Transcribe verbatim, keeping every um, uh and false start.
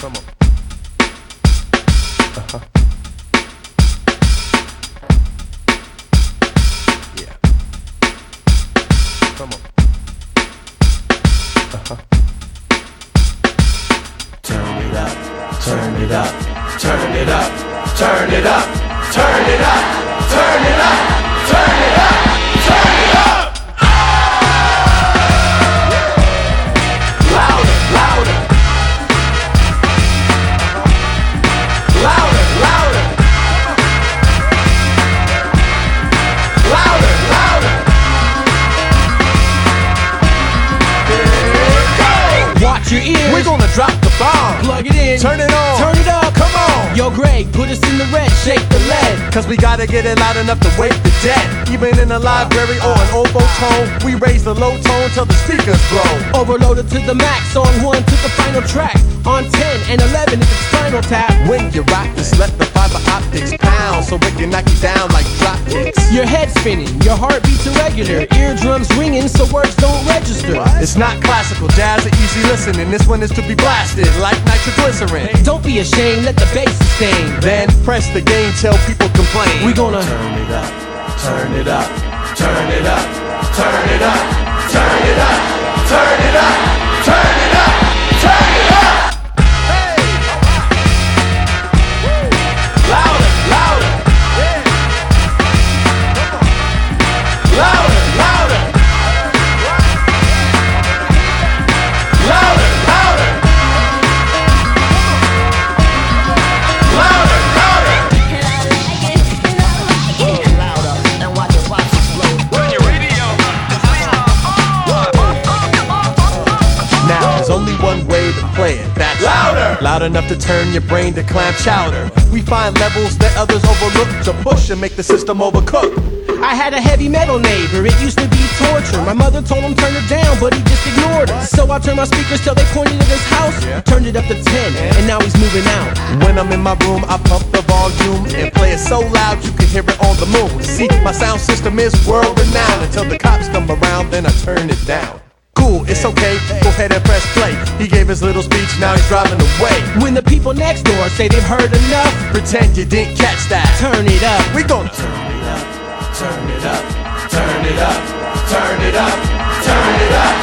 Come on. Uh-huh. Yeah. Come on. Uh-huh. Turn it up, turn it up, turn it up, turn it up, turn it up, turn it up, turn it up, turn it up. Louder, louder. Louder, louder. Louder, louder. Watch your ears. We're gonna drop the bomb. Plug it in. Turn it on. Turn it up. Come on. Yo, Greg, put us in the red. Shake the lead. Cause we gotta get it loud enough to wake the dead. Even in a library or an oboe tone, we raise the low tone till the speakers blow. Overloaded to the max. On one to the final track. On ten and eleven if it's Spinal Tap. When you rock this, let the fiber optics pound so it can knock you down like drop kicks. Your head spinning, your heartbeat's irregular, eardrums ringing so words don't register. It's not classical, jazz or easy listening. This one is to be blasted like nitroglycerin. Don't be ashamed, let the bass sustain. Then press the gain till people complain. We gonna Turn it up, turn it up, turn it up, turn it up, turn it up, turn it up, turn it up, turn it up. Hey! Louder, louder. Yeah! Louder, louder. Louder, louder. Louder, louder. Now there's only one way to play it. That's Louder. Loud enough to turn your brain to clam chowder. We find levels that others overlook to push and make the system overcook. I had a heavy metal neighbor, it used to be torture. My mother told him turn it down, but he just ignored her. So I turned my speakers till they pointed at his house. Turned it up to ten, and now he's moving out. When I'm in my room, I pump the volume and play it so loud you can hear it on the moon. See, my sound system is world renowned. Until the cops come around, then I turn it down. Cool, it's okay, go ahead and press play. He gave his little speech, now he's driving away. When the people next door say they've heard enough, Pretend you didn't catch that. turn it up. We gonna Turn it up, turn it up, turn it up, turn it up, turn it up.